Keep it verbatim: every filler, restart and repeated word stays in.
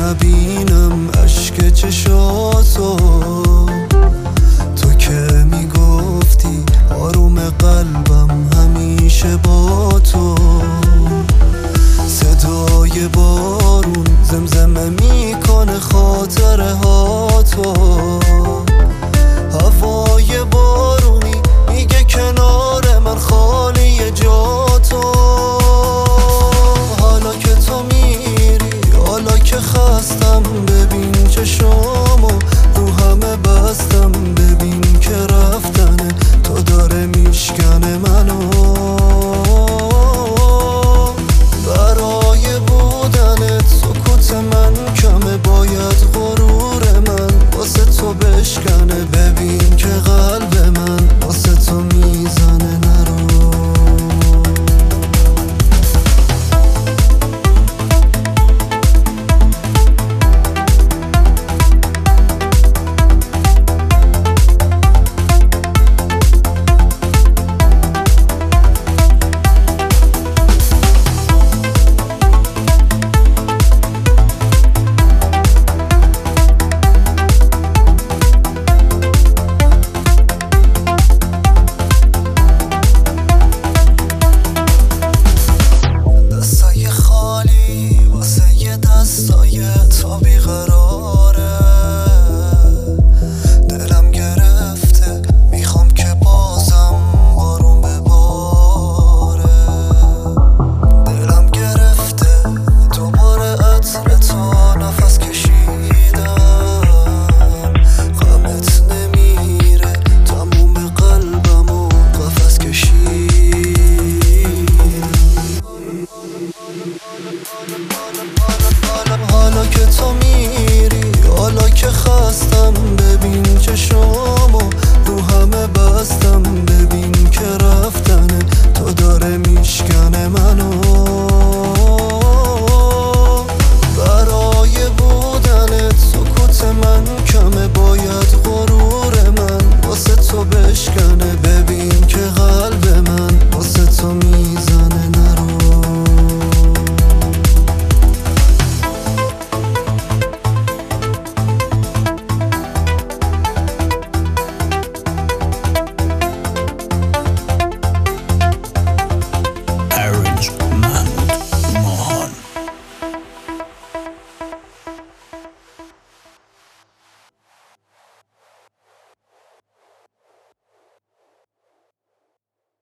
نبینم اشک چشاتو. تو که میگفتی آروم قلبم همیشه با تو. صدای بارون زمزمه میکنه خاطره ها تو. هوای بارونی میگه کنار من خالی جا تو. حالا که تو میری، حالا که خستم، ببین چشامو رو همه بستم. ببین که رفتنه تو داره میشکنه منو. برای بودنت سکوت من کمه، باید غرور من واسه تو بشکنه. ببین که قلب من واسه تو میزنه نرو. تو بیقراره، دلم گرفته، میخوام که بازم بارون بباره. دلم گرفته دوباره عطر تو نفس کشیدم. غمت نمیره تموم قلبمو قفس کشید. حالا که تو میری، حالا که خستم، ببین چشامو رو همه بستم. ببین که رفتنه تو داره میشکنه منو.